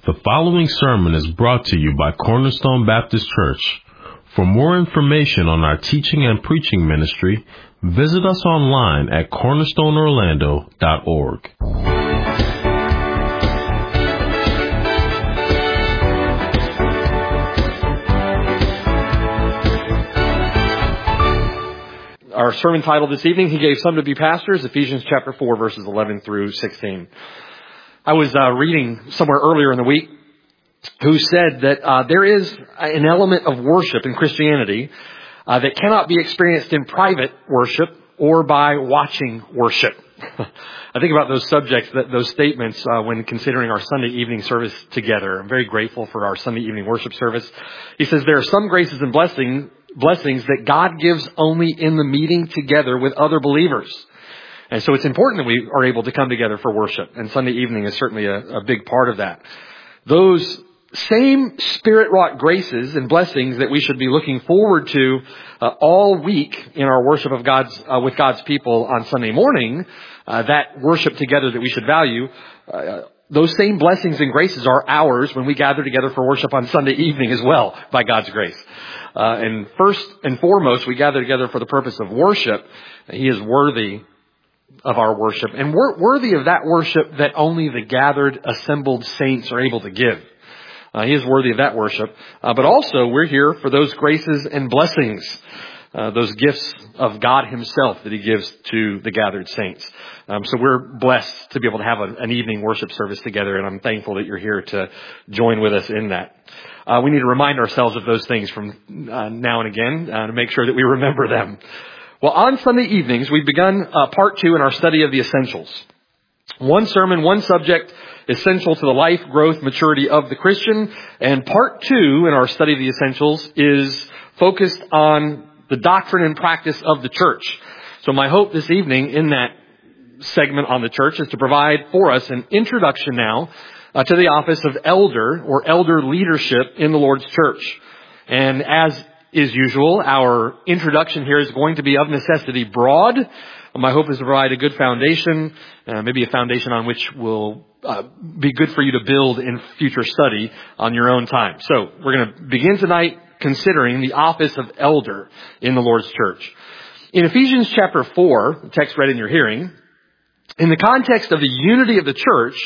The following sermon is brought to you by Cornerstone Baptist Church. For more information on our teaching and preaching ministry, visit us online at cornerstoneorlando.org. Our sermon title this evening, He Gave Some to Be Pastors, Ephesians chapter 4, verses 11 through 16. I was reading somewhere earlier in the week who said that there is an element of worship in Christianity that cannot be experienced in private worship or by watching worship. I think about those subjects, those statements when considering our Sunday evening service together. I'm very grateful for our Sunday evening worship service. He says there are some graces and blessings that God gives only in the meeting together with other believers. And so it's important that we are able to come together for worship. And Sunday evening is certainly a big part of that. Those same Spirit-wrought graces and blessings that we should be looking forward to all week in our worship of with God's people on Sunday morning, that worship together that we should value, those same blessings and graces are ours when we gather together for worship on Sunday evening as well, by God's grace. And first and foremost, we gather together for the purpose of worship. He is worthy of our worship, and worthy of that worship that only the gathered, assembled saints are able to give. He is worthy of that worship. But also, we're here for those graces and blessings, those gifts of God Himself that He gives to the gathered saints. So we're blessed to be able to have an evening worship service together, and I'm thankful that you're here to join with us in that. We need to remind ourselves of those things from now and again to make sure that we remember them. Well, on Sunday evenings, we've begun part 2 in our study of the essentials. One sermon, one subject, essential to the life, growth, maturity of the Christian. And part 2 in our study of the essentials is focused on the doctrine and practice of the church. So my hope this evening in that segment on the church is to provide for us an introduction now to the office of elder or elder leadership in the Lord's church. And as is usual, our introduction here is going to be of necessity broad. My hope is to provide a good foundation, maybe a foundation on which will be good for you to build in future study on your own time. So we're going to begin tonight considering the office of elder in the Lord's church. In Ephesians chapter 4, the text read in your hearing, in the context of the unity of the church,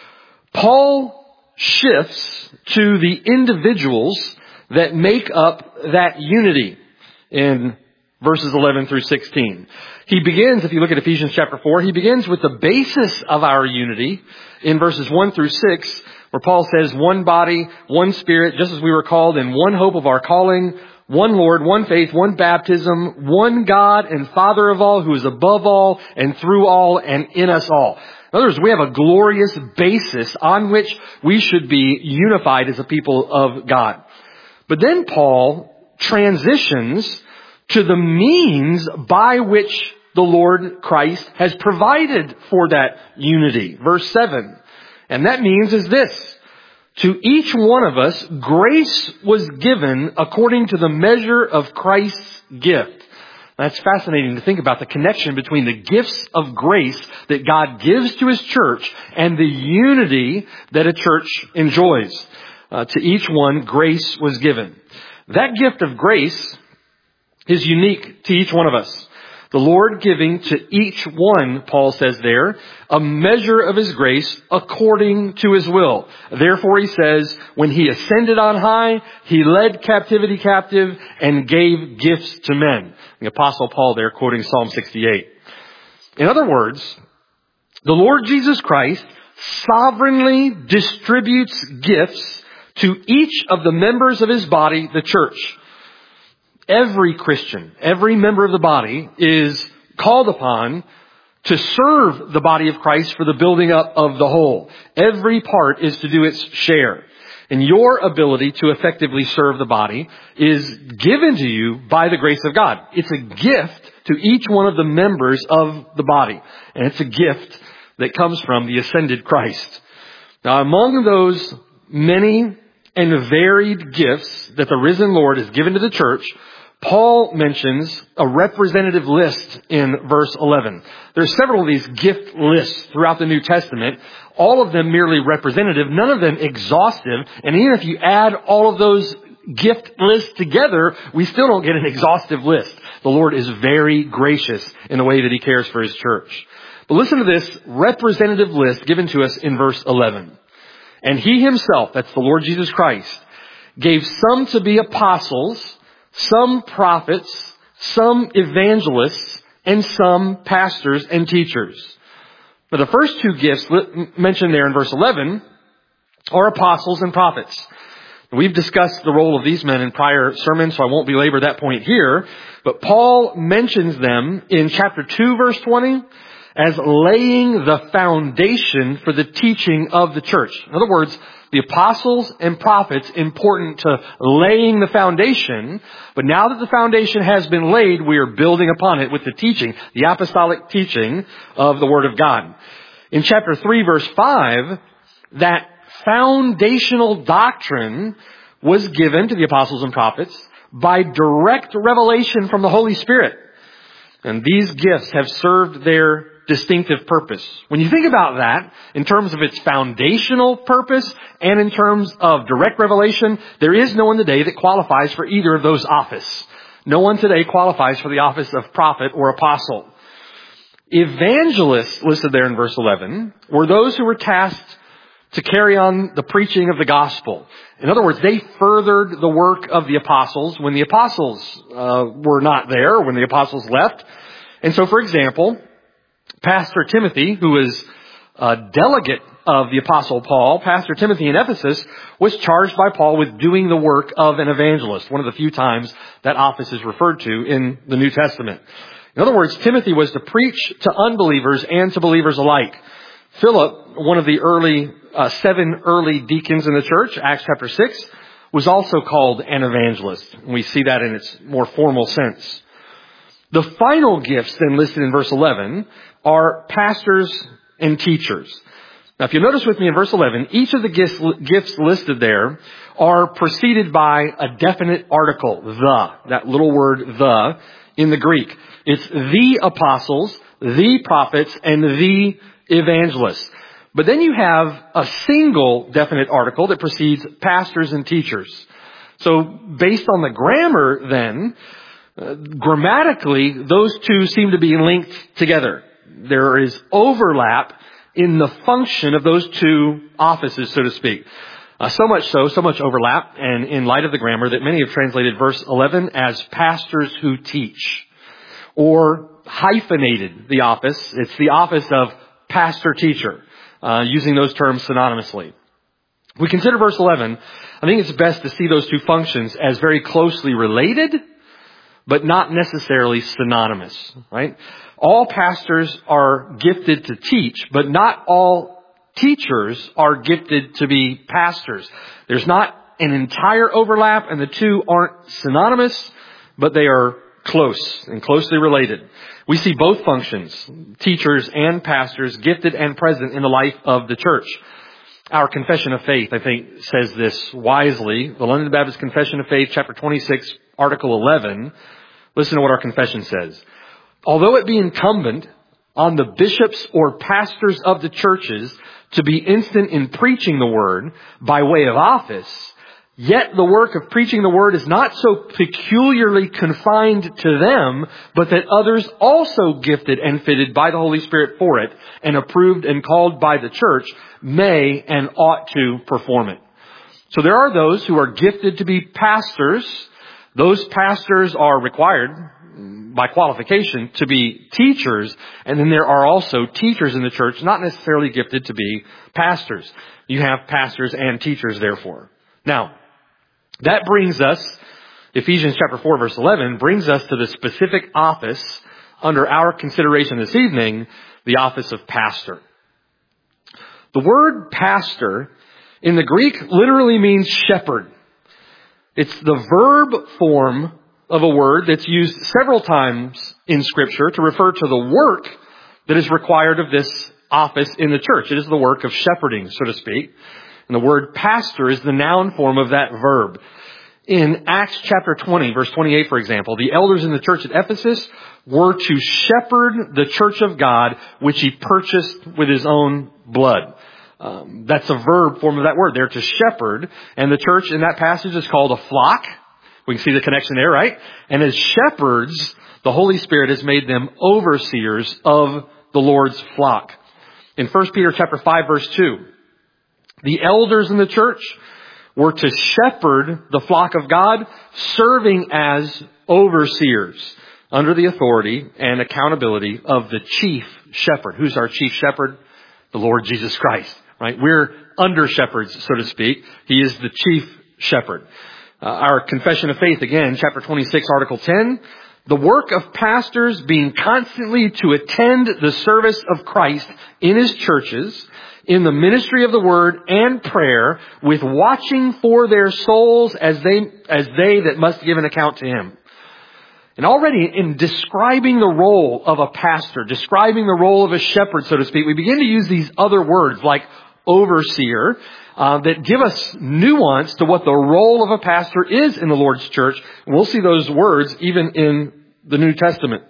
Paul shifts to the individuals that make up that unity in verses 11 through 16. He begins, if you look at Ephesians chapter 4, he begins with the basis of our unity in verses 1 through 6, where Paul says, one body, one spirit, just as we were called in one hope of our calling, one Lord, one faith, one baptism, one God and Father of all, who is above all and through all and in us all. In other words, we have a glorious basis on which we should be unified as a people of God. But then Paul transitions to the means by which the Lord Christ has provided for that unity. Verse 7. And that means is this. To each one of us, grace was given according to the measure of Christ's gift. That's fascinating to think about the connection between the gifts of grace that God gives to His church and the unity that a church enjoys. To each one, grace was given. That gift of grace is unique to each one of us. The Lord giving to each one, Paul says there, a measure of His grace according to His will. Therefore, he says, when He ascended on high, He led captivity captive and gave gifts to men. The Apostle Paul there quoting Psalm 68. In other words, the Lord Jesus Christ sovereignly distributes gifts to each of the members of His body, the church. Every Christian, every member of the body is called upon to serve the body of Christ for the building up of the whole. Every part is to do its share. And your ability to effectively serve the body is given to you by the grace of God. It's a gift to each one of the members of the body. And it's a gift that comes from the ascended Christ. Now, among those many and varied gifts that the risen Lord has given to the church, Paul mentions a representative list in verse 11. There's several of these gift lists throughout the New Testament, all of them merely representative, none of them exhaustive, and even if you add all of those gift lists together, we still don't get an exhaustive list. The Lord is very gracious in the way that He cares for His church. But listen to this representative list given to us in verse 11. And He Himself, that's the Lord Jesus Christ, gave some to be apostles, some prophets, some evangelists, and some pastors and teachers. But the first two gifts mentioned there in verse 11 are apostles and prophets. We've discussed the role of these men in prior sermons, so I won't belabor that point here. But Paul mentions them in chapter 2, verse 20, as laying the foundation for the teaching of the church. In other words, the apostles and prophets important to laying the foundation, but now that the foundation has been laid, we are building upon it with the teaching, the apostolic teaching of the Word of God. In chapter 3, verse 5, that foundational doctrine was given to the apostles and prophets by direct revelation from the Holy Spirit. And these gifts have served their distinctive purpose. When you think about that, in terms of its foundational purpose and in terms of direct revelation, there is no one today that qualifies for either of those offices. No one today qualifies for the office of prophet or apostle. Evangelists, listed there in verse 11, were those who were tasked to carry on the preaching of the gospel. In other words, they furthered the work of the apostles when the apostles were not there, when the apostles left. And so, for example, Pastor Timothy, who is a delegate of the Apostle Paul, Pastor Timothy in Ephesus, was charged by Paul with doing the work of an evangelist, one of the few times that office is referred to in the New Testament. In other words, Timothy was to preach to unbelievers and to believers alike. Philip, one of the 7 early deacons in the church, Acts chapter 6, was also called an evangelist. We see that in its more formal sense. The final gifts then listed in verse 11 are pastors and teachers. Now, if you notice with me in verse 11, each of the gifts listed there are preceded by a definite article, the, that little word the, in the Greek. It's the apostles, the prophets, and the evangelists. But then you have a single definite article that precedes pastors and teachers. So based on the grammar then, grammatically, those two seem to be linked together. There is overlap in the function of those two offices, so to speak. So much overlap, and in light of the grammar, that many have translated verse 11 as pastors who teach, or hyphenated the office. It's the office of pastor-teacher, using those terms synonymously. We consider verse 11, I think it's best to see those two functions as very closely related, but not necessarily synonymous, right? All pastors are gifted to teach, but not all teachers are gifted to be pastors. There's not an entire overlap, and the two aren't synonymous, but they are close and closely related. We see both functions, teachers and pastors, gifted and present in the life of the church. Our Confession of Faith, I think, says this wisely. The London Baptist Confession of Faith, chapter 26, article 11. Listen to what our confession says. Although it be incumbent on the bishops or pastors of the churches to be instant in preaching the word by way of office, yet the work of preaching the word is not so peculiarly confined to them, but that others also gifted and fitted by the Holy Spirit for it, and approved and called by the church, may and ought to perform it. So there are those who are gifted to be pastors. Those pastors are required by qualification to be teachers, and then there are also teachers in the church not necessarily gifted to be pastors. You have pastors and teachers, therefore. Now, that brings us, Ephesians chapter 4, verse 11, brings us to the specific office under our consideration this evening, the office of pastor. The word pastor in the Greek literally means shepherd. It's the verb form of a word that's used several times in Scripture to refer to the work that is required of this office in the church. It is the work of shepherding, so to speak. And the word pastor is the noun form of that verb. In Acts chapter 20, verse 28, for example, the elders in the church at Ephesus were to shepherd the church of God, which he purchased with his own blood. That's a verb form of that word. They're to shepherd, and the church in that passage is called a flock. We can see the connection there, right? And as shepherds, the Holy Spirit has made them overseers of the Lord's flock. In 1 Peter chapter 5, verse 2, the elders in the church were to shepherd the flock of God, serving as overseers under the authority and accountability of the chief shepherd. Who's our chief shepherd? The Lord Jesus Christ, right? We're under shepherds, so to speak. He is the chief shepherd. Our confession of faith, again, chapter 26, article 10. The work of pastors being constantly to attend the service of Christ in his churches, in the ministry of the word and prayer, with watching for their souls as they that must give an account to him. And already in describing the role of a pastor, describing the role of a shepherd, so to speak, we begin to use these other words like overseer, that give us nuance to what the role of a pastor is in the Lord's church. And we'll see those words even in the New Testament.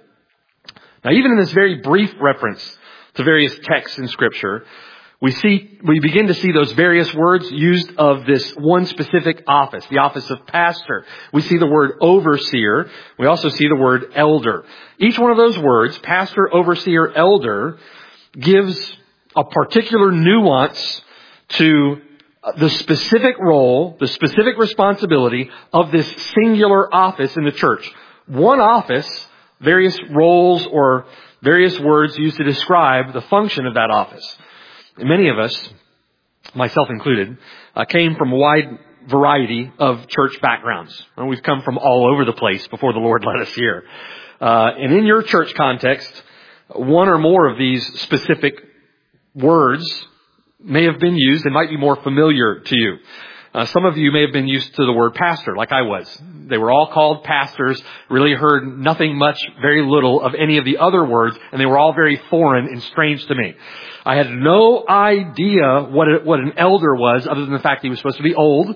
Now, even in this very brief reference to various texts in Scripture, we begin to see those various words used of this one specific office, the office of pastor. We see the word overseer. We also see the word elder. Each one of those words, pastor, overseer, elder, gives a particular nuance to the specific role, the specific responsibility of this singular office in the church. One office, various roles or various words used to describe the function of that office. And many of us, myself included, came from a wide variety of church backgrounds. And we've come from all over the place before the Lord led us here. And in your church context, one or more of these specific words may have been used and might be more familiar to you. Some of you may have been used to the word pastor, like I was. They were all called pastors, really heard nothing much, very little of any of the other words, and they were all very foreign and strange to me. I had no idea what an elder was, other than the fact he was supposed to be old.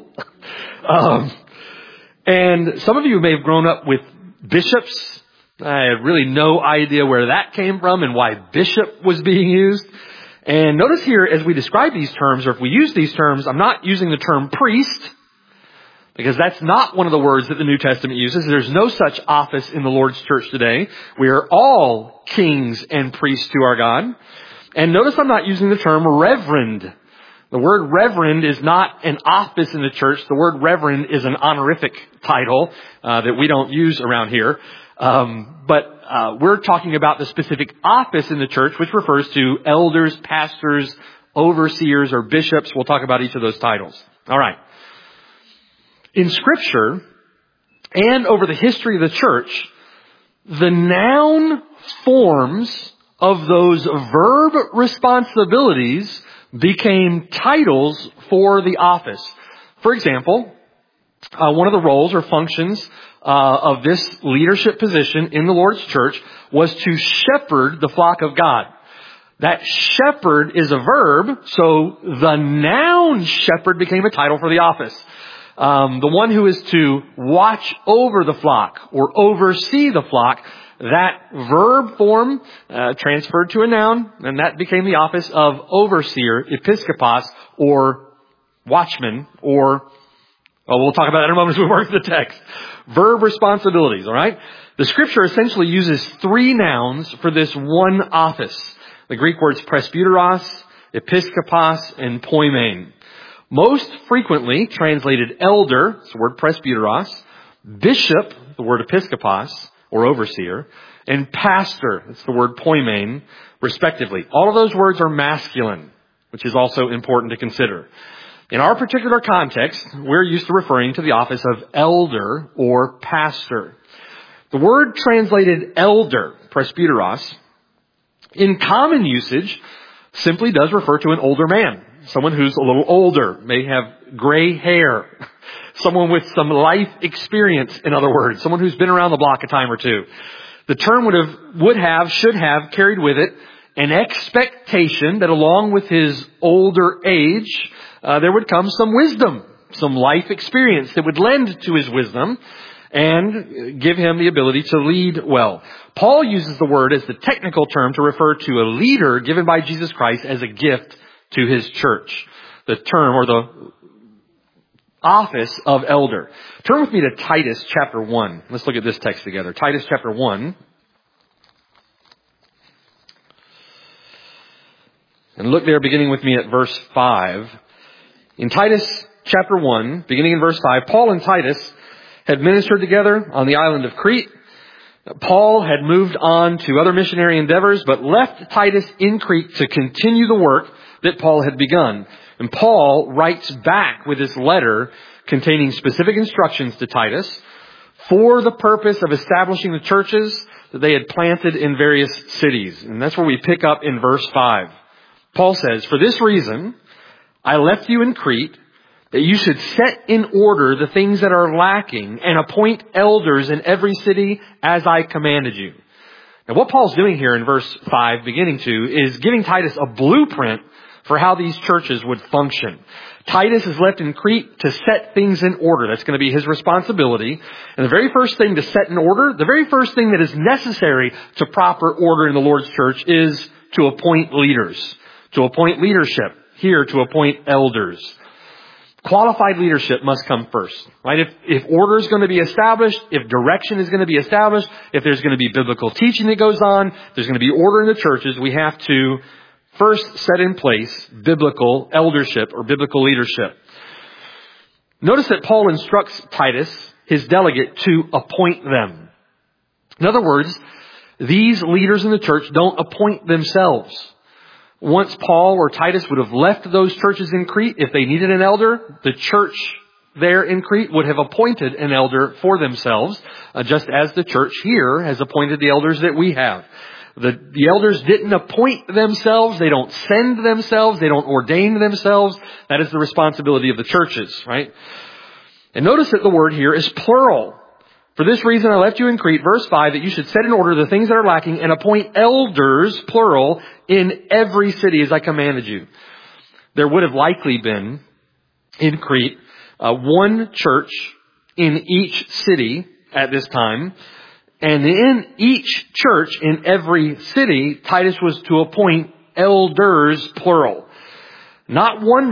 And some of you may have grown up with bishops. I had really no idea where that came from and why bishop was being used. And notice here, as we describe these terms, or if we use these terms, I'm not using the term priest, because that's not one of the words that the New Testament uses. There's no such office in the Lord's church today. We are all kings and priests to our God. And notice I'm not using the term reverend. The word reverend is not an office in the church. The word reverend is an honorific title that we don't use around here. But we're talking about the specific office in the church, which refers to elders, pastors, overseers, or bishops. We'll talk about each of those titles. All right. In Scripture, and over the history of the church, the noun forms of those verb responsibilities became titles for the office. For example, one of the roles or functions of this leadership position in the Lord's church was to shepherd the flock of God. That shepherd is a verb, so the noun shepherd became a title for the office. The one who is to watch over the flock or oversee the flock, that verb form transferred to a noun, and that became the office of overseer, episkopos, or watchman, or we'll talk about that in a moment as we work the text. Verb responsibilities, all right? The Scripture essentially uses three nouns for this one office. The Greek words presbyteros, episkopos, and poimen. Most frequently translated elder, it's the word presbyteros, bishop, the word episkopos, or overseer, and pastor, it's the word poimen, respectively. All of those words are masculine, which is also important to consider. In our particular context, we're used to referring to the office of elder or pastor. The word translated elder, presbyteros, in common usage simply does refer to an older man. Someone who's a little older, may have gray hair. Someone with some life experience, in other words. Someone who's been around the block a time or two. The term should have carried with it an expectation that along with his older age, there would come some wisdom some life experience that would lend to his wisdom and give him the ability to lead well. Paul uses the word as the technical term to refer to a leader given by Jesus Christ as a gift to his church. The term or the office of elder. Turn with me to Titus chapter 1. Let's look at this text together. Titus chapter 1. And look there beginning with me at verse 5. In Titus chapter 1, beginning in verse 5, Paul and Titus had ministered together on the island of Crete. Paul had moved on to other missionary endeavors, but left Titus in Crete to continue the work that Paul had begun. And Paul writes back with this letter containing specific instructions to Titus for the purpose of establishing the churches that they had planted in various cities. And that's where we pick up in verse 5. Paul says, "For this reason, I left you in Crete, that you should set in order the things that are lacking and appoint elders in every city as I commanded you." Now what Paul's doing here in verse 5, beginning to, is giving Titus a blueprint for how these churches would function. Titus is left in Crete to set things in order. That's going to be his responsibility. And the very first thing to set in order, the very first thing that is necessary to proper order in the Lord's church is to appoint leaders, to appoint leadership, here to appoint elders. Qualified leadership must come first, right? If order is going to be established, if direction is going to be established, if there's going to be biblical teaching that goes on, if there's going to be order in the churches, we have to first set in place biblical eldership or biblical leadership. Notice that Paul instructs Titus, his delegate, to appoint them. In other words, these leaders in the church don't appoint themselves. Once Paul or Titus would have left those churches in Crete, if they needed an elder, the church there in Crete would have appointed an elder for themselves, just as the church here has appointed the elders that we have. The elders didn't appoint themselves. They don't send themselves. They don't ordain themselves. That is the responsibility of the churches, right? And notice that the word here is plural. "For this reason I left you in Crete," verse 5, "that you should set in order the things that are lacking and appoint elders," plural, "in every city as I commanded you." There would have likely been in Crete one church in each city at this time. And in each church, in every city, Titus was to appoint elders, plural. Not one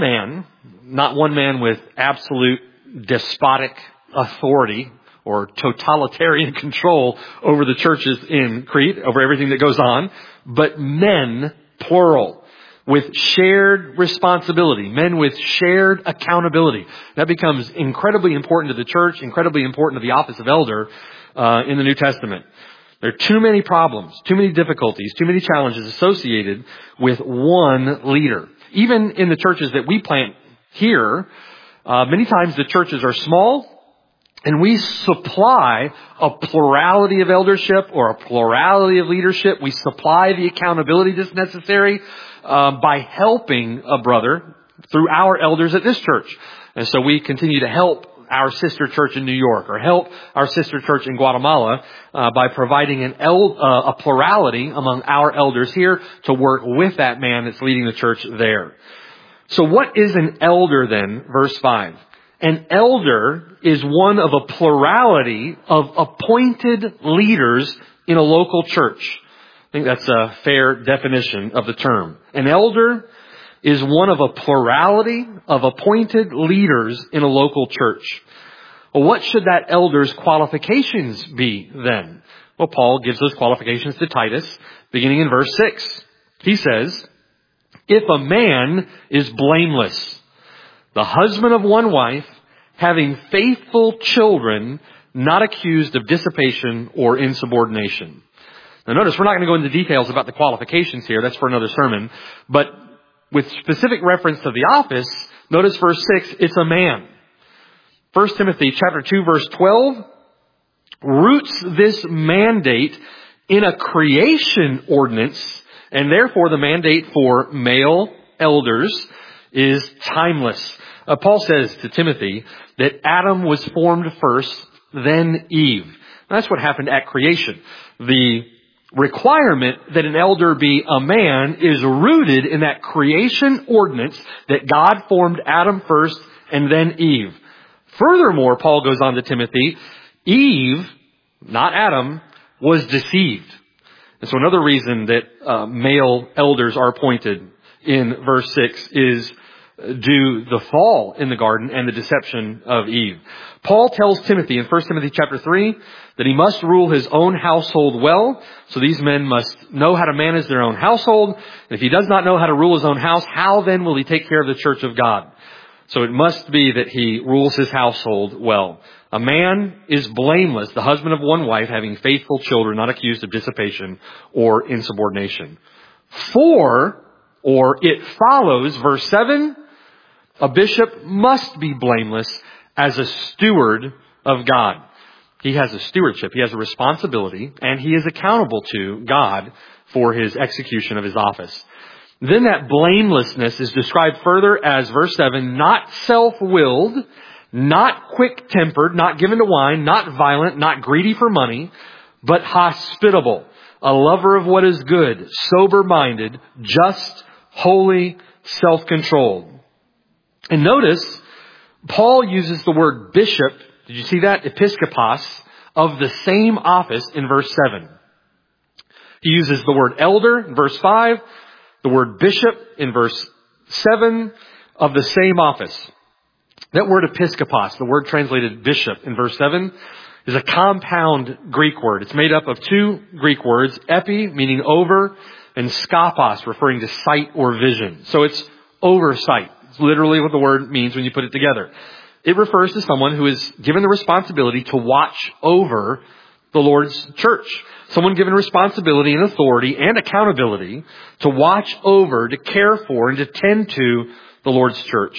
man with absolute despotic authority or totalitarian control over the churches in Crete, over everything that goes on, but men, plural, with shared responsibility, men with shared accountability. That becomes incredibly important to the church, incredibly important to the office of elder, in the New Testament. There are too many problems, too many difficulties, too many challenges associated with one leader. Even in the churches that we plant here, many times the churches are small and we supply a plurality of eldership or a plurality of leadership. We supply the accountability that's necessary by helping a brother through our elders at this church. And so we continue to help our sister church in New York or help our sister church in Guatemala by providing a plurality among our elders here to work with that man that's leading the church there. So what is an elder then? Verse 5. An elder is one of a plurality of appointed leaders in a local church. I think that's a fair definition of the term. An elder is one of a plurality of appointed leaders in a local church. Well, what should that elder's qualifications be then? Well, Paul gives those qualifications to Titus, beginning in verse 6. He says, "If a man is blameless, the husband of one wife, having faithful children, not accused of dissipation or insubordination." Now notice, we're not going to go into details about the qualifications here. That's for another sermon. But with specific reference to the office, notice verse 6, it's a man. 1 Timothy chapter 2 verse 12 roots this mandate in a creation ordinance, and therefore the mandate for male elders is timeless. Paul says to Timothy that Adam was formed first, then Eve. That's what happened at creation. The requirement that an elder be a man is rooted in that creation ordinance that God formed Adam first and then Eve. Furthermore, Paul goes on to Timothy, Eve, not Adam, was deceived. And so another reason that male elders are appointed in verse 6 is due the fall in the garden and the deception of Eve. Paul tells Timothy in 1 Timothy chapter 3 that he must rule his own household well. So these men must know how to manage their own household. And if he does not know how to rule his own house, how then will he take care of the church of God? So it must be that he rules his household well. A man is blameless, the husband of one wife, having faithful children, not accused of dissipation or insubordination. Or it follows, verse 7, a bishop must be blameless as a steward of God. He has a stewardship, he has a responsibility, and he is accountable to God for his execution of his office. Then that blamelessness is described further as, verse 7, not self-willed, not quick-tempered, not given to wine, not violent, not greedy for money, but hospitable, a lover of what is good, sober-minded, just, holy, self-controlled. And notice, Paul uses the word bishop, did you see that? Episkopos, of the same office in verse 7. He uses the word elder in verse 5, the word bishop in verse 7, of the same office. That word episkopos, the word translated bishop in verse 7, is a compound Greek word. It's made up of two Greek words, epi, meaning over, and skopos, referring to sight or vision. So it's oversight. It's literally what the word means when you put it together. It refers to someone who is given the responsibility to watch over the Lord's church. Someone given responsibility and authority and accountability to watch over, to care for, and to tend to the Lord's church.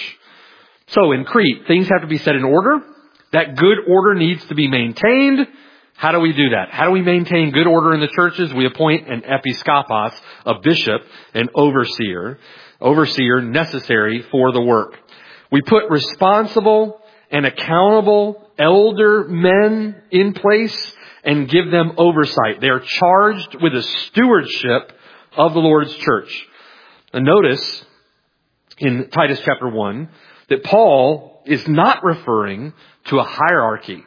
So in Crete, things have to be set in order. That good order needs to be maintained. How do we do that? How do we maintain good order in the churches? We appoint an episkopos, a bishop, an overseer necessary for the work. We put responsible and accountable elder men in place and give them oversight. They are charged with a stewardship of the Lord's church. And notice in Titus chapter 1 that Paul is not referring to a hierarchy.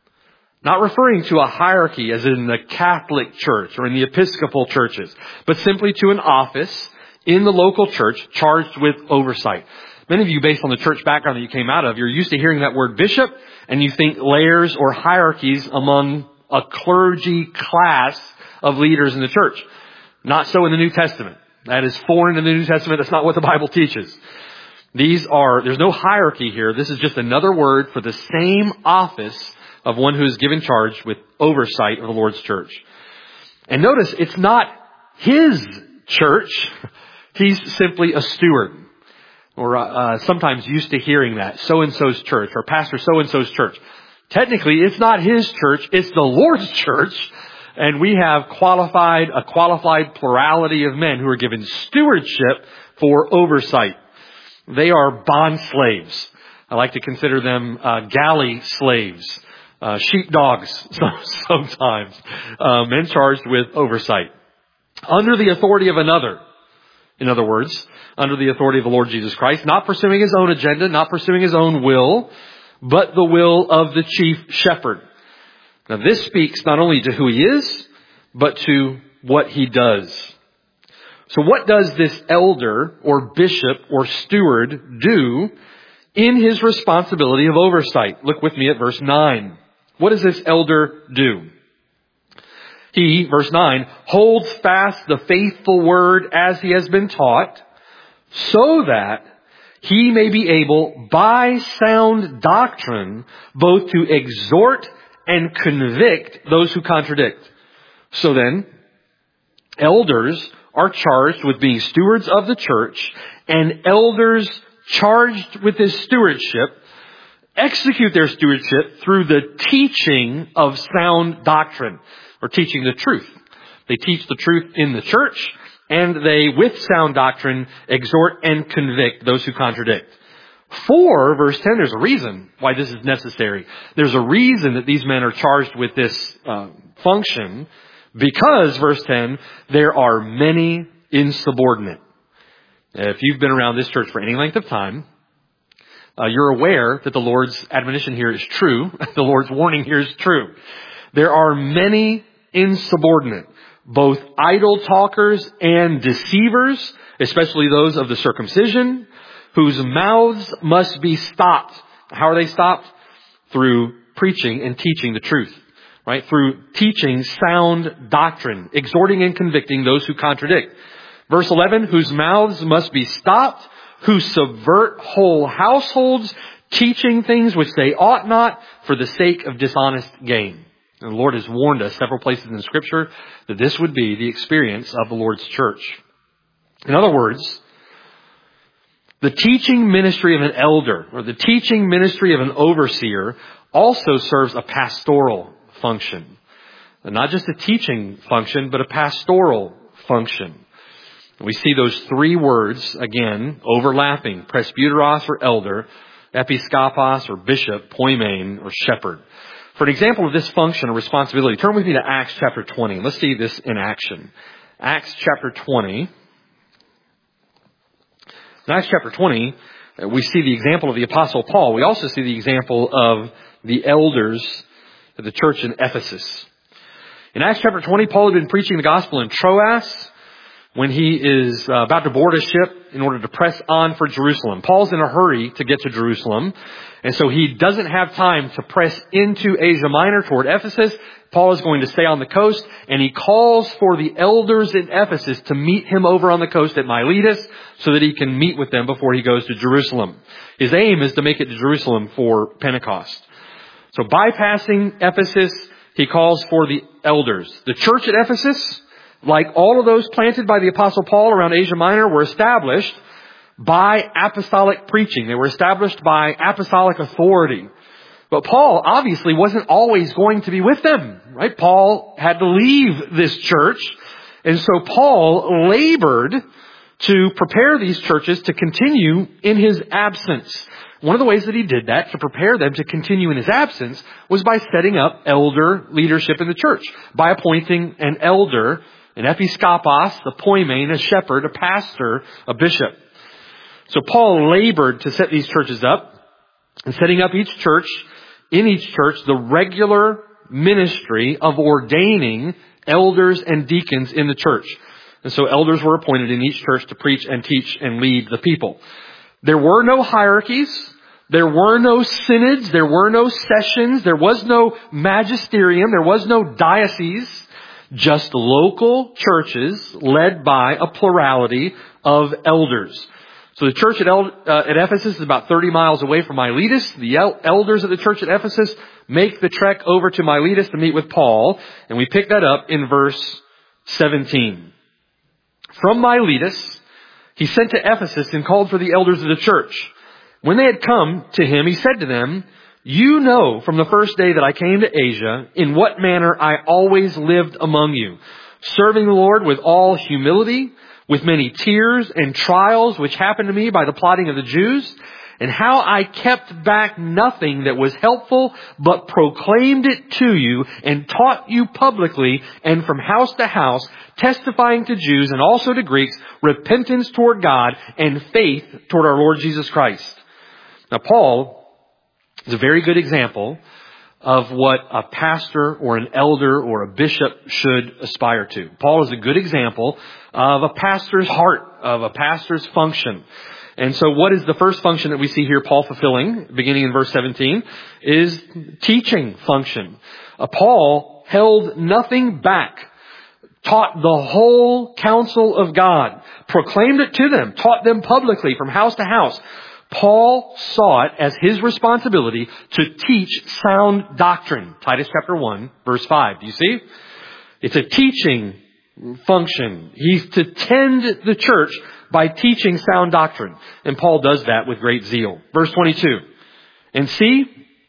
Not referring to a hierarchy as in the Catholic Church or in the Episcopal churches, but simply to an office in the local church charged with oversight. Many of you, based on the church background that you came out of, you're used to hearing that word bishop, and you think layers or hierarchies among a clergy class of leaders in the church. Not so in the New Testament. That is foreign to the New Testament. That's not what the Bible teaches. There's no hierarchy here. This is just another word for the same office of one who is given charge with oversight of the Lord's church. And notice, it's not his church. He's simply a steward. Or sometimes used to hearing that, so-and-so's church, or pastor so-and-so's church. Technically, it's not his church, it's the Lord's church. And we have a qualified plurality of men who are given stewardship for oversight. They are bond slaves. I like to consider them galley slaves, sheepdogs sometimes, men charged with oversight. Under the authority of another. In other words, under the authority of the Lord Jesus Christ, not pursuing his own agenda, not pursuing his own will, but the will of the chief shepherd. Now this speaks not only to who he is, but to what he does. So what does this elder or bishop or steward do in his responsibility of oversight? Look with me at verse 9. What does this elder do? He, verse 9, holds fast the faithful word as he has been taught, so that he may be able, by sound doctrine, both to exhort and convict those who contradict. So then, elders are charged with being stewards of the church, and elders charged with this stewardship execute their stewardship through the teaching of sound doctrine, or teaching the truth. They teach the truth in the church, and they, with sound doctrine, exhort and convict those who contradict. For, verse 10, there's a reason why this is necessary. There's a reason that these men are charged with this function, because, verse 10, there are many insubordinate. If you've been around this church for any length of time, you're aware that the Lord's admonition here is true. The Lord's warning here is true. There are many insubordinate, both idle talkers and deceivers, especially those of the circumcision, whose mouths must be stopped. How are they stopped? Through preaching and teaching the truth, right? Through teaching sound doctrine, exhorting and convicting those who contradict. Verse 11, whose mouths must be stopped, who subvert whole households, teaching things which they ought not for the sake of dishonest gain. And the Lord has warned us several places in Scripture that this would be the experience of the Lord's church. In other words, the teaching ministry of an elder or the teaching ministry of an overseer also serves a pastoral function. And not just a teaching function, but a pastoral function. We see those three words, again, overlapping. Presbyteros or elder, episkopos or bishop, poimen or shepherd. For an example of this function or responsibility, turn with me to Acts chapter 20. Let's see this in action. Acts chapter 20. In Acts chapter 20, we see the example of the Apostle Paul. We also see the example of the elders of the church in Ephesus. In Acts chapter 20, Paul had been preaching the gospel in Troas when he is about to board a ship in order to press on for Jerusalem. Paul's in a hurry to get to Jerusalem, and so he doesn't have time to press into Asia Minor toward Ephesus. Paul is going to stay on the coast, and he calls for the elders in Ephesus to meet him over on the coast at Miletus so that he can meet with them before he goes to Jerusalem. His aim is to make it to Jerusalem for Pentecost. So bypassing Ephesus, he calls for the elders. The church at Ephesus, like all of those planted by the Apostle Paul around Asia Minor, were established by apostolic preaching. They were established by apostolic authority. But Paul obviously wasn't always going to be with them, right? Paul had to leave this church. And so Paul labored to prepare these churches to continue in his absence. One of the ways that he did that, to prepare them to continue in his absence, was by setting up elder leadership in the church, by appointing an elder, an episkopos, a poimen, a shepherd, a pastor, a bishop. So Paul labored to set these churches up, and setting up each church, in each church, the regular ministry of ordaining elders and deacons in the church. And so elders were appointed in each church to preach and teach and lead the people. There were no hierarchies. There were no synods. There were no sessions. There was no magisterium. There was no diocese. Just local churches led by a plurality of elders. So the church at Ephesus is about 30 miles away from Miletus. The elders of the church at Ephesus make the trek over to Miletus to meet with Paul. And we pick that up in verse 17. From Miletus, he sent to Ephesus and called for the elders of the church. When they had come to him, he said to them, "You know from the first day that I came to Asia, in what manner I always lived among you, serving the Lord with all humility, with many tears and trials which happened to me by the plotting of the Jews, and how I kept back nothing that was helpful, but proclaimed it to you and taught you publicly and from house to house, testifying to Jews and also to Greeks, repentance toward God and faith toward our Lord Jesus Christ." Now, Paul is a very good example of what a pastor or an elder or a bishop should aspire to. Paul is a good example of a pastor's heart, of a pastor's function. And so what is the first function that we see here Paul fulfilling, beginning in verse 17, is teaching function. Paul held nothing back, taught the whole counsel of God, proclaimed it to them, taught them publicly from house to house. Paul saw it as his responsibility to teach sound doctrine. Titus chapter 1, verse 5. Do you see? It's a teaching function. He's to tend the church by teaching sound doctrine. And Paul does that with great zeal. Verse 22. "And see,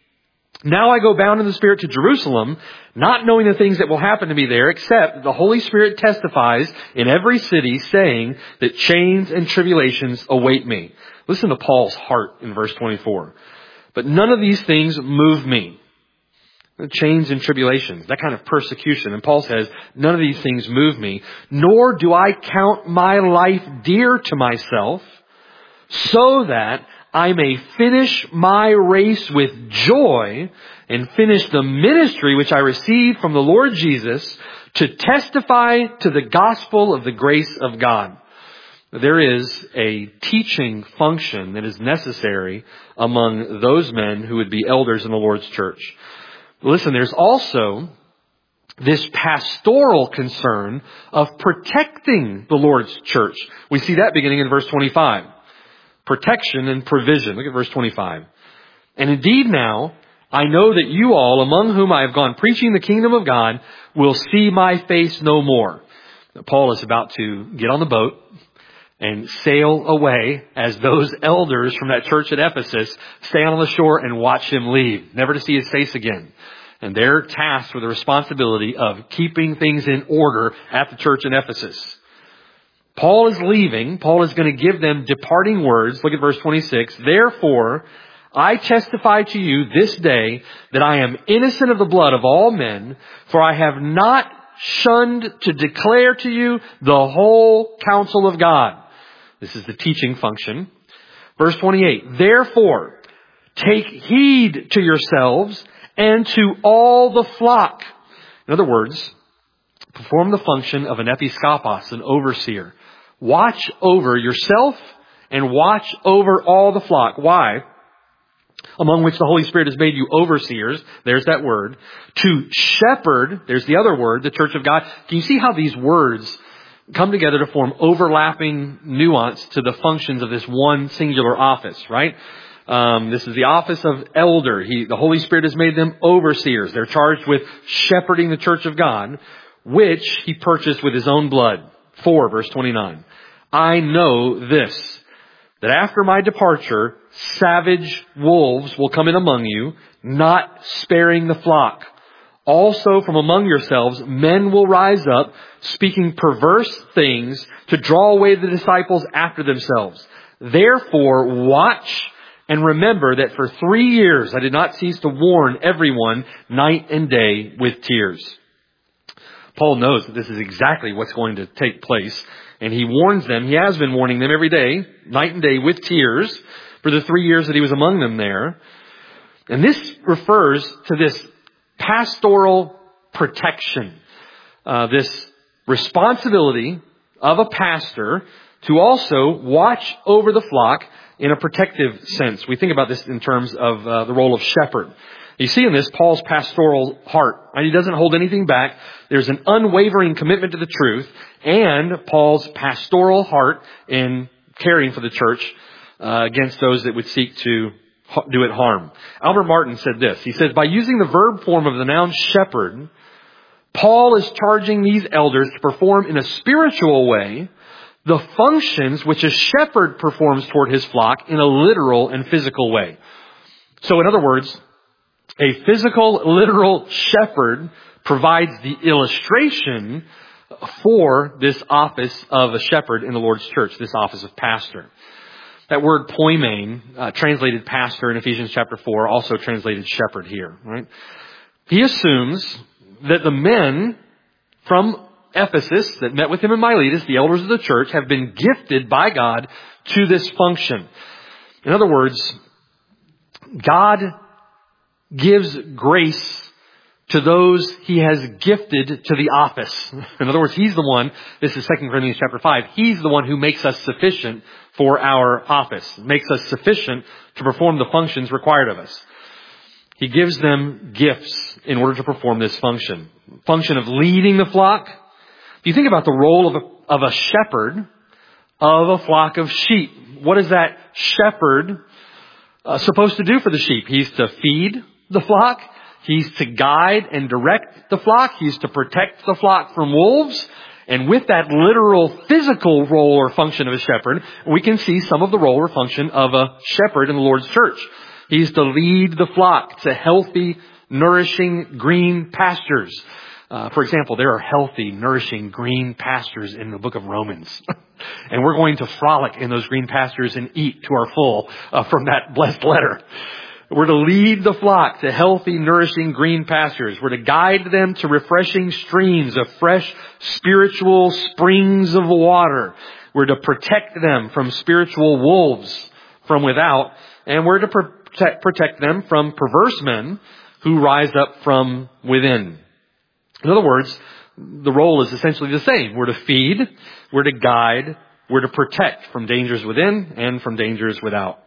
now I go bound in the Spirit to Jerusalem, not knowing the things that will happen to me there, except that the Holy Spirit testifies in every city, saying that chains and tribulations await me." Listen to Paul's heart in verse 24. "But none of these things move me." The chains and tribulations, that kind of persecution. And Paul says, none of these things move me, nor do I count my life dear to myself, so that I may finish my race with joy and finish the ministry which I received from the Lord Jesus to testify to the gospel of the grace of God. There is a teaching function that is necessary among those men who would be elders in the Lord's church. Listen, there's also this pastoral concern of protecting the Lord's church. We see that beginning in verse 25. Protection and provision. Look at verse 25. And indeed now, I know that you all, among whom I have gone preaching the kingdom of God, will see my face no more. Paul is about to get on the boat and sail away as those elders from that church at Ephesus stay on the shore and watch him leave, never to see his face again. And they're tasked with the responsibility of keeping things in order at the church in Ephesus. Paul is leaving. Paul is going to give them departing words. Look at verse 26. Therefore, I testify to you this day that I am innocent of the blood of all men, for I have not shunned to declare to you the whole counsel of God. This is the teaching function. Verse 28. Therefore, take heed to yourselves and to all the flock. In other words, perform the function of an episkopos, an overseer. Watch over yourself and watch over all the flock. Why? Among which the Holy Spirit has made you overseers. There's that word. To shepherd. There's the other word, the church of God. Can you see how these words come together to form overlapping nuance to the functions of this one singular office, right? This is the office of elder. The Holy Spirit has made them overseers. They're charged with shepherding the church of God, which he purchased with his own blood. 4 verse 29. I know this, that after my departure, savage wolves will come in among you, not sparing the flock. Also from among yourselves, men will rise up, speaking perverse things to draw away the disciples after themselves. Therefore, watch and remember that for 3 years I did not cease to warn everyone night and day with tears. Paul knows that this is exactly what's going to take place. And he warns them. He has been warning them every day, night and day, with tears for the 3 years that he was among them there. And this refers to this pastoral protection, this responsibility of a pastor to also watch over the flock in a protective sense. We think about this in terms of the role of shepherd. You see in this Paul's pastoral heart. And he doesn't hold anything back. There's an unwavering commitment to the truth and Paul's pastoral heart in caring for the church against those that would seek to do it harm. Albert Martin said this. He says, by using the verb form of the noun shepherd, Paul is charging these elders to perform in a spiritual way the functions which a shepherd performs toward his flock in a literal and physical way. So in other words, a physical, literal shepherd provides the illustration for this office of a shepherd in the Lord's church, this office of pastor. That word poimen, translated pastor in Ephesians chapter 4, also translated shepherd here, right? He assumes that the men from Ephesus that met with him in Miletus, the elders of the church, have been gifted by God to this function. In other words, God gives grace to those he has gifted to the office. In other words, he's the one, this is 2 Corinthians chapter 5, he's the one who makes us sufficient for our office, makes us sufficient to perform the functions required of us. He gives them gifts in order to perform this function. Function of leading the flock. If you think about the role of a shepherd of a flock of sheep, what is that shepherd supposed to do for the sheep? He's to feed the flock. He's to guide and direct the flock. He's to protect the flock from wolves. And with that literal physical role or function of a shepherd, we can see some of the role or function of a shepherd in the Lord's church. He's to lead the flock to healthy, nourishing, green pastures. For example, there are healthy, nourishing, green pastures in the book of Romans. And we're going to frolic in those green pastures and eat to our full from that blessed letter. We're to lead the flock to healthy, nourishing, green pastures. We're to guide them to refreshing streams of fresh, spiritual springs of water. We're to protect them from spiritual wolves, from without, and we're to protect them from perverse men who rise up from within. In other words, the role is essentially the same. We're to feed, we're to guide, we're to protect from dangers within and from dangers without.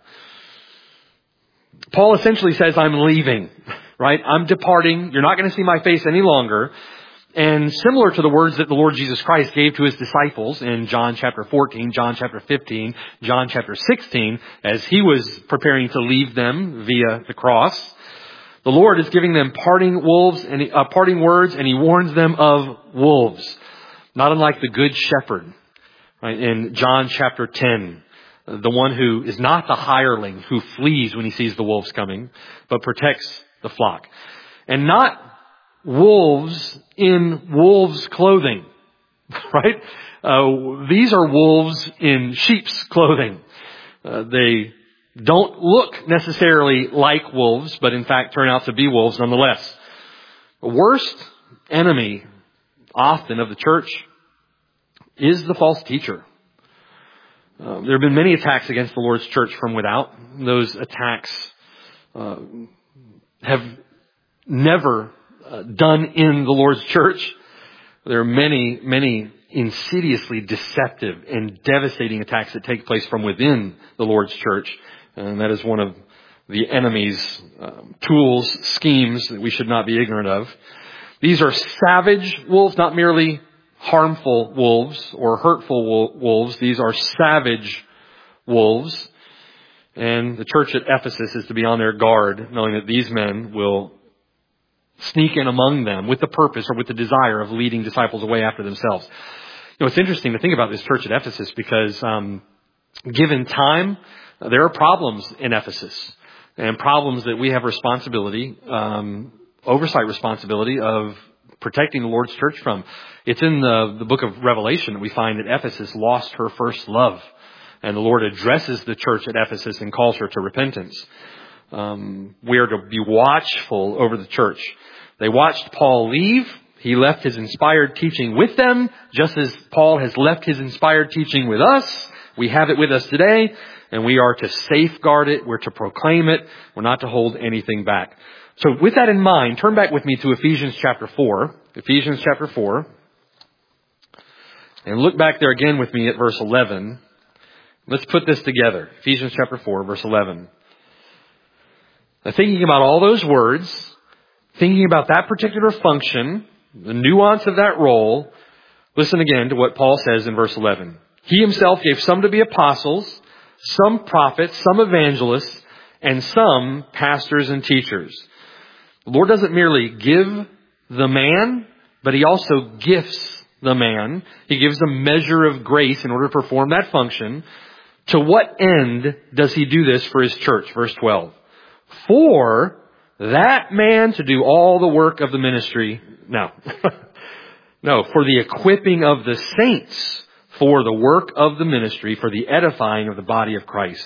Paul essentially says, I'm leaving, right? I'm departing. You're not going to see my face any longer. And similar to the words that the Lord Jesus Christ gave to his disciples in John chapter 14, John chapter 15, John chapter 16, as he was preparing to leave them via the cross, the Lord is giving them parting words, and he warns them of wolves, not unlike the good shepherd, right? In John chapter 10, the one who is not the hireling who flees when he sees the wolves coming, but protects the flock. And not wolves in wolves' clothing, right? These are wolves in sheep's clothing. They don't look necessarily like wolves, but in fact turn out to be wolves nonetheless. The worst enemy often of the church is the false teacher. There have been many attacks against the Lord's church from without. Those attacks have never done in the Lord's church. There are many, many insidiously deceptive and devastating attacks that take place from within the Lord's church. And that is one of the enemy's tools, schemes that we should not be ignorant of. These are savage wolves, not merely harmful wolves or hurtful wolves. These are savage wolves. And the church at Ephesus is to be on their guard, knowing that these men will sneak in among them with the purpose or with the desire of leading disciples away after themselves. You know, it's interesting to think about this church at Ephesus because given time, there are problems in Ephesus and problems that we have responsibility, oversight responsibility of protecting the Lord's church from. It's in the book of Revelation that we find that Ephesus lost her first love. And the Lord addresses the church at Ephesus and calls her to repentance. We are to be watchful over the church. They watched Paul leave. He left his inspired teaching with them, just as Paul has left his inspired teaching with us. We have it with us today, and we are to safeguard it. We're to proclaim it. We're not to hold anything back. So with that in mind, turn back with me to Ephesians chapter 4. Ephesians chapter 4. And look back there again with me at verse 11. Let's put this together. Ephesians chapter 4, verse 11. Now, thinking about all those words, thinking about that particular function, the nuance of that role, listen again to what Paul says in verse 11. He himself gave some to be apostles, some prophets, some evangelists, and some pastors and teachers. The Lord doesn't merely give the man, but he also gifts the man. He gives a measure of grace in order to perform that function. To what end does he do this for his church? Verse 12. For that man to do all the work of the ministry. No. No, for the equipping of the saints for the work of the ministry, for the edifying of the body of Christ.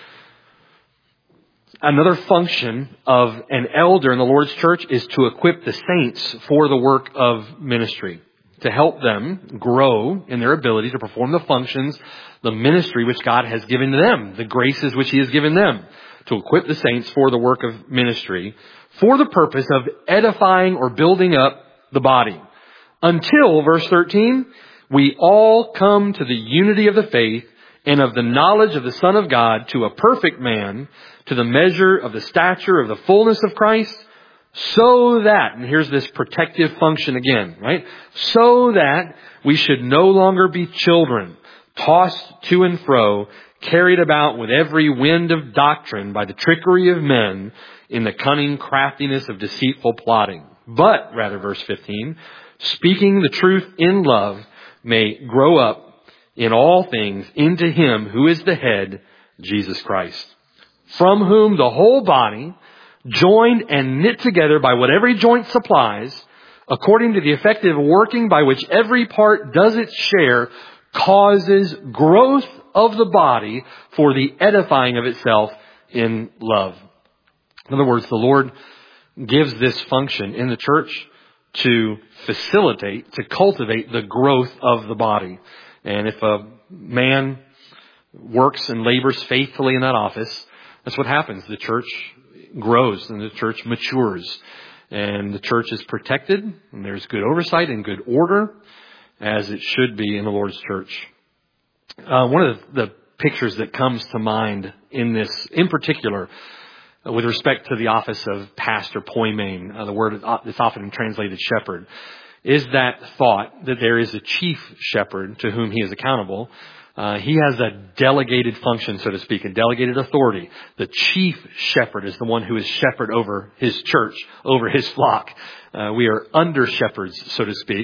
Another function of an elder in the Lord's church is to equip the saints for the work of ministry, to help them grow in their ability to perform the functions, the ministry which God has given to them, the graces which he has given them, to equip the saints for the work of ministry, for the purpose of edifying or building up the body. Until, verse 13, we all come to the unity of the faith and of the knowledge of the Son of God, to a perfect man, to the measure of the stature of the fullness of Christ, so that, and here's this protective function again, right? So that we should no longer be children, tossed to and fro, carried about with every wind of doctrine by the trickery of men in the cunning craftiness of deceitful plotting. But, rather, verse 15, speaking the truth in love, may grow up in all things into him who is the head, Jesus Christ, from whom the whole body, joined and knit together by what every joint supplies, according to the effective working by which every part does its share, causes growth of the body for the edifying of itself in love. In other words, the Lord gives this function in the church to facilitate, to cultivate the growth of the body. And if a man works and labors faithfully in that office, that's what happens. The church grows and the church matures. And the church is protected, and there's good oversight and good order, as it should be in the Lord's church. One of the pictures that comes to mind in this, in particular, with respect to the office of pastor poimen, the word that's often translated shepherd, is that thought that there is a chief shepherd to whom he is accountable. He has a delegated function, so to speak, a delegated authority. The chief shepherd is the one who is shepherd over his church, over his flock. We are under shepherds, so to speak,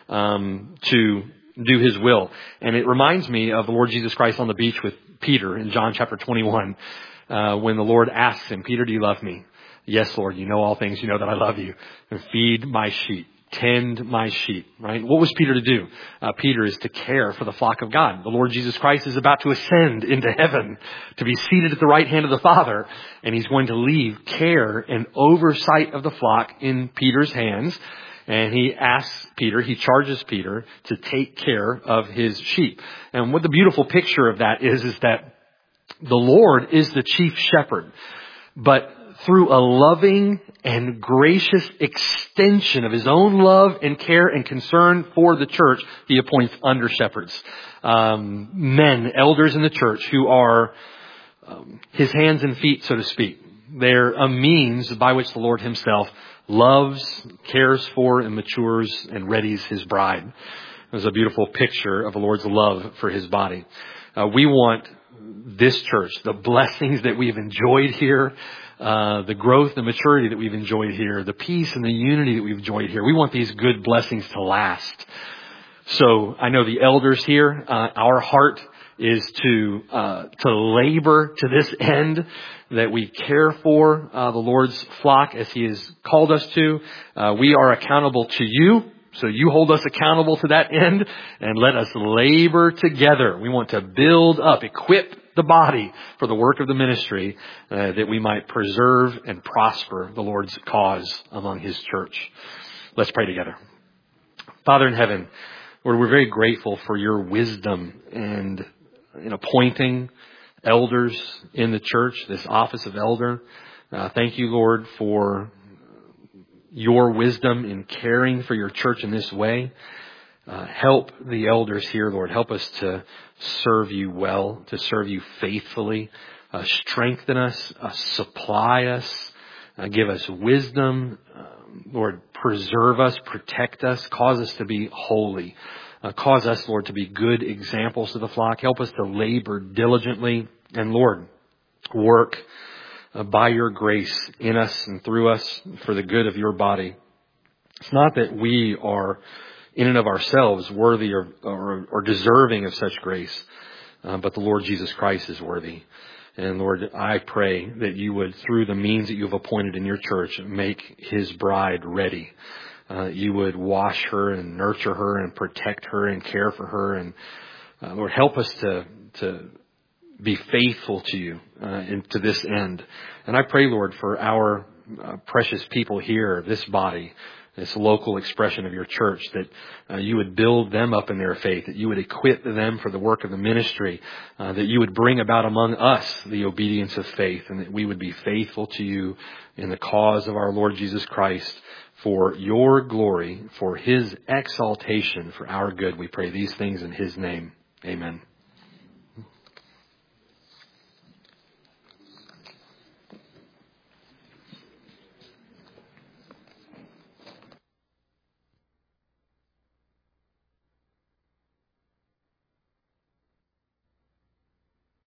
to do his will. And it reminds me of the Lord Jesus Christ on the beach with Peter in John chapter 21, when the Lord asks him, "Peter, do you love me?" "Yes, Lord, you know all things. You know that I love you. And feed my sheep. Tend my sheep," right? What was Peter to do? Peter is to care for the flock of God. The Lord Jesus Christ is about to ascend into heaven to be seated at the right hand of the Father. And he's going to leave care and oversight of the flock in Peter's hands. And he charges Peter to take care of his sheep. And what the beautiful picture of that is that the Lord is the chief shepherd. But through a loving and gracious extension of his own love and care and concern for the church, he appoints under shepherds, men, elders in the church who are his hands and feet, so to speak. They're a means by which the Lord himself loves, cares for, and matures and readies his bride. There's a beautiful picture of the Lord's love for his body. We want this church, the blessings that we've enjoyed here, the growth and maturity that we've enjoyed here, the peace and the unity that we've enjoyed here. We want these good blessings to last. So I know the elders here, our heart is to labor to this end, that we care for the Lord's flock as he has called us to. We are accountable to you. So you hold us accountable to that end, and let us labor together. We want to build up, equip the body for the work of the ministry, that we might preserve and prosper the Lord's cause among his church. Let's pray together. Father in heaven, Lord, we're very grateful for your wisdom and in appointing elders in the church, this office of elder. Thank you, Lord, for your wisdom in caring for your church in this way. Help the elders here, Lord. Help us to serve you well, to serve you faithfully. Strengthen us, supply us, give us wisdom. Lord, preserve us, protect us, cause us to be holy. Cause us, Lord, to be good examples to the flock. Help us to labor diligently. And Lord, work by your grace in us and through us for the good of your body. It's not that we are in and of ourselves worthy or deserving of such grace, but the Lord Jesus Christ is worthy. And Lord, I pray that you would, through the means that you have appointed in your church, make his bride ready. You would wash her and nurture her and protect her and care for her. And Lord, help us to be faithful to you to this end. And I pray, Lord, for our precious people here, this body, this local expression of your church, that you would build them up in their faith, that you would equip them for the work of the ministry, that you would bring about among us the obedience of faith, and that we would be faithful to you in the cause of our Lord Jesus Christ for your glory, for his exaltation, for our good. We pray these things in his name. Amen.